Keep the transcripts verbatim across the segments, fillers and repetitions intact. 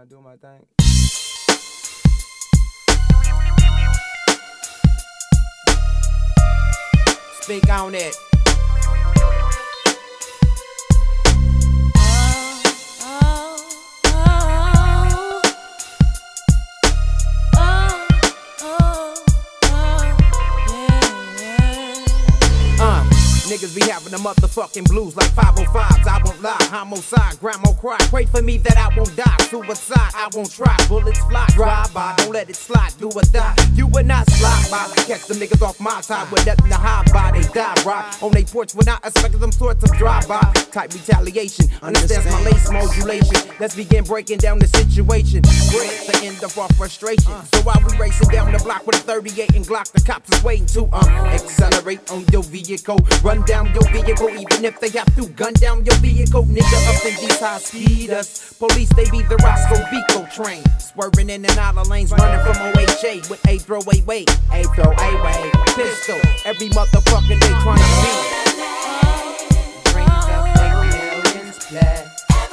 I do my thing. Speak on it. Niggas be having the motherfucking blues like five oh fives. I won't lie, homicide, grandma cry. Pray for me that I won't die. Suicide, I won't try. Bullets fly, drive by, don't let it slide. Do or die, you would not slide by. Catch them niggas off my side with nothing to hide by. They die right on they porch when I expect them sorts of drive-by type retaliation. Understands my lace modulation. Let's begin breaking down the situation. We're at the end of our frustration. So while we racing down the block with a thirty-eight and Glock, the cops is waiting to um accelerate on your vehicle. Run down your vehicle, even if they have to gun down your vehicle. Nigga up in these high speeders. Police, they be the Roscoe Beco train. Swerving in and out of lanes, running from O H A with a throwaway weight, a throwaway pistol. Every motherfucking day trying to beat. Dreams of big millions play.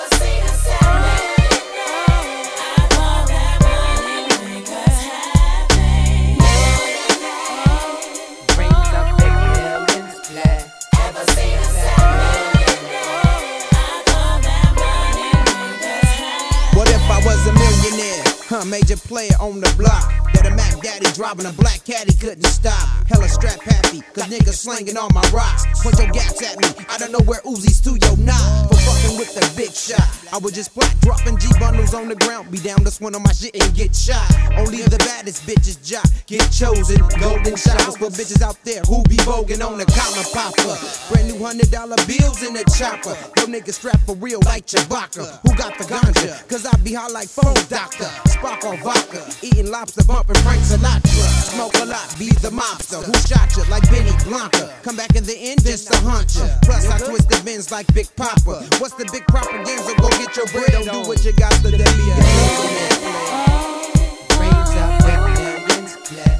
I was a millionaire, huh, major player on the block. That a Mac Daddy driving a black caddy couldn't stop. Hella strap happy, cause niggas slanging all my rocks. Point your gaps at me, I don't know where Uzi's to your knob. For fucking with the big shot, I would just flat dropping G bundles on the ground. Be down to swing on my shit and get shot. Only the baddest bitches jock, get chosen. Golden showers for bitches out there who be voguing on the collar popper. Brand new hundred dollar bills in the chopper. Yo niggas strapped for real like Chewbacca. Who got the ganja? Cause I be high like phone doctor. Spark on vodka, eating lobster, bumping Frank Sinatra. Smoke a lot, be the mobster. Who shot you like Benny Blanca? Come back in the end just to hunt you. Plus I twist the bins like Big Papa. What's the big propaganda? Go get your bread, don't do what you got to do. Dreams of big millions play.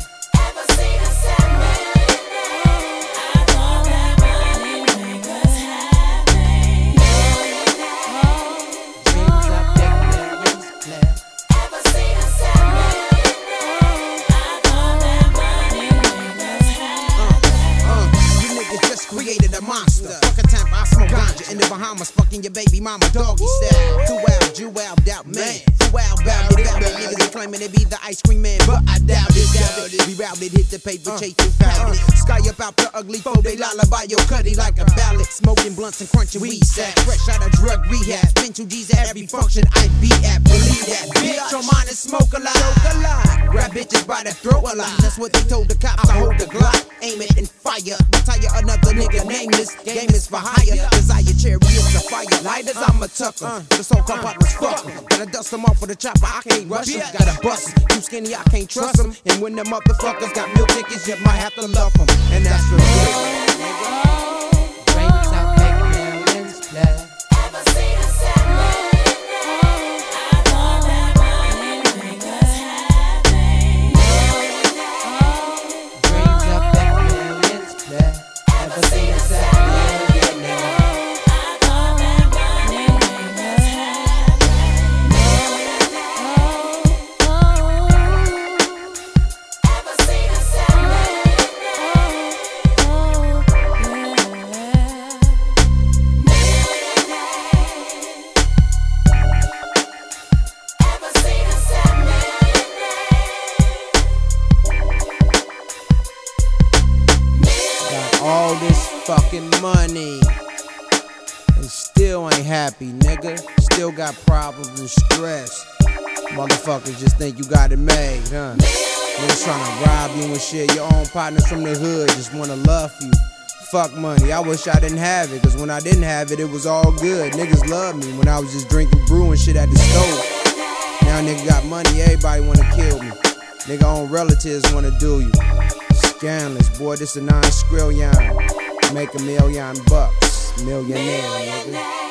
Created a monster. Fuck a time I smoke ganja in the Bahamas, fucking your baby mama doggy style. Too wild, you wild out, man. Too wild, bout it, bout it. Niggas be claiming they be the ice cream man, but I doubt it, doubt it. Be routed, hit the paper, chase you powder. Sky up out the ugly foe, they lullaby your cutty like a ballad. Smoking blunts and crunching weed sack. Fresh out of drug rehab, spend two G's at every function I be at. Believe that, bitch. Your mind is smoke a lot. Grab bitches by the throat a lot. That's what they told the cops. I hold the Glock, aim it and fire. Retire another nigga nameless. Game is for hire. Desire chariots of fire. Lighters, I'm a tucker. The so-called partners fuck 'em. Gotta dust them off for the chopper. I can't rush 'em. Gotta bust 'em. Too skinny, I can't trust 'em. And when them motherfuckers got meal tickets, you might have to love 'em. And that's for real. Dreams of big millions play. All this fucking money and still ain't happy, nigga. Still got problems and stress. Motherfuckers just think you got it made, huh? Niggas tryna rob you and shit. Your own partners from the hood just wanna love you. Fuck money, I wish I didn't have it. Cause when I didn't have it, it was all good. Niggas loved me when I was just drinking brew and shit at the stove. Now nigga got money, everybody wanna kill me. Nigga own relatives wanna do you. Scandalous, boy, this a nine-skrillion. Make a million bucks, millionaire, nigga.